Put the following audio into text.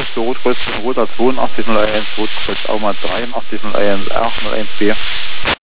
für Rotkreuz von Roter 8201, Rotkreuz Auma 83 001 A 01B.